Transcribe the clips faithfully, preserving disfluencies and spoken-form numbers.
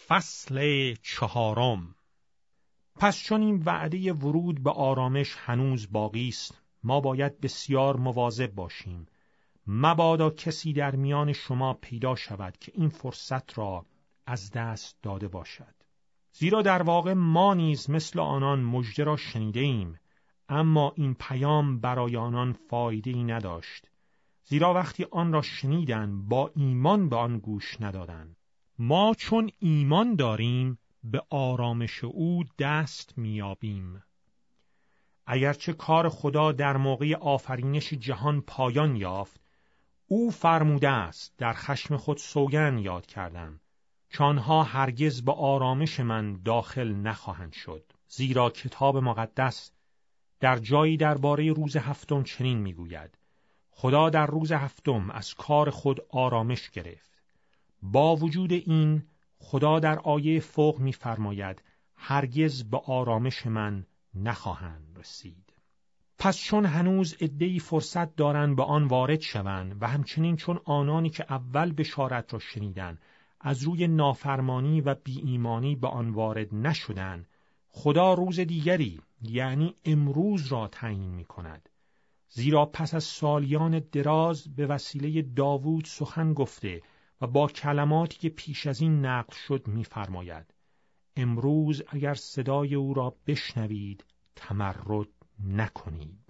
فصل چهارم. پس چون این وعده ورود به آرامش هنوز باقی است، ما باید بسیار مواظب باشیم. مبادا کسی در میان شما پیدا شود که این فرصت را از دست داده باشد. زیرا در واقع ما نیز مثل آنان مژده را شنیده ایم، اما این پیام برای آنان فایده‌ای نداشت. زیرا وقتی آن را شنیدند با ایمان به آن گوش ندادند. ما چون ایمان داریم به آرامش او دست میابیم. اگرچه کار خدا در موقع آفرینش جهان پایان یافت، او فرموده است در خشم خود سوگند یاد کردم که آنها هرگز به آرامش من داخل نخواهند شد. زیرا کتاب مقدس در جایی درباره روز هفتم چنین میگوید: خدا در روز هفتم از کار خود آرامش گرفت. با وجود این خدا در آیه فوق می‌فرماید هرگز به آرامش من نخواهند رسید. پس چون هنوز عده‌ای فرصت دارند به آن وارد شوند و همچنین چون آنانی که اول بشارت را شنیدند از روی نافرمانی و بی‌ایمانی به آن وارد نشدند، خدا روز دیگری یعنی امروز را تعیین می‌کند. زیرا پس از سالیان دراز به وسیله داوود سخن گفته و با کلماتی که پیش از این نقل شد می‌فرماید: امروز اگر صدای او را بشنوید تمرد نکنید.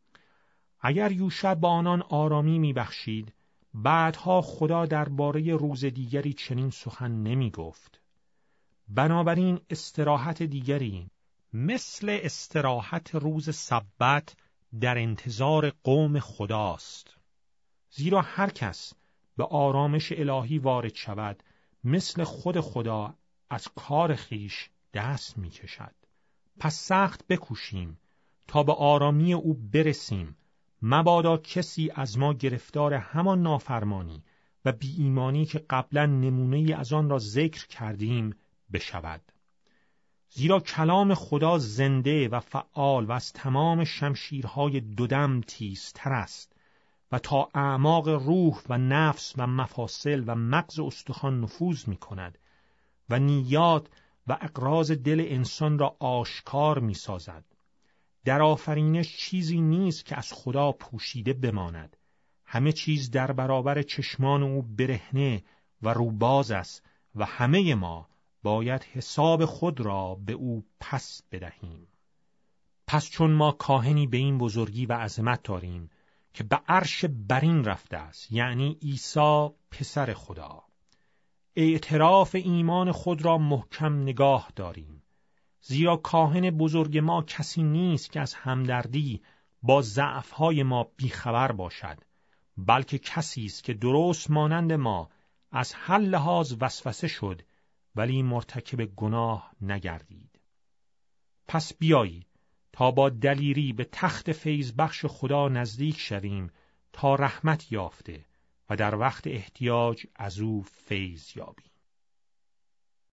اگر یوشع با آنان آرامی می‌بخشید، بعدها خدا درباره روز دیگری چنین سخن نمی‌گفت. بنابراین استراحت دیگری مثل استراحت روز سبت در انتظار قوم خداست. زیرا هر کس به آرامش الهی وارد شود مثل خود خدا از کار خیش دست می کشد. پس سخت بکوشیم تا به آرامی او برسیم، مبادا کسی از ما گرفتار همان نافرمانی و بی ایمانی که قبلا نمونه‌ای از آن را ذکر کردیم بشود. زیرا کلام خدا زنده و فعال و از تمام شمشیرهای دودم تیزتر است و تا اعماق روح و نفس و مفاصل و مغز استخوان نفوذ می کند و نیات و اغراض دل انسان را آشکار می سازد. در آفرینش چیزی نیست که از خدا پوشیده بماند. همه چیز در برابر چشمان او برهنه و روباز است و همه ما باید حساب خود را به او پس بدهیم. پس چون ما کاهنی به این بزرگی و عظمت داریم که به عرش برین رفته است، یعنی عیسی پسر خدا، اعتراف ایمان خود را محکم نگاه داریم. زیرا کاهن بزرگ ما کسی نیست که از همدردی با ضعف‌های ما بیخبر باشد، بلکه کسی است که درست مانند ما از هر لحاظ وسوسه شد ولی مرتکب گناه نگردید. پس بیایید تا با دلیری به تخت فیض بخش خدا نزدیک شویم تا رحمت یافته و در وقت احتیاج از او فیض یابیم.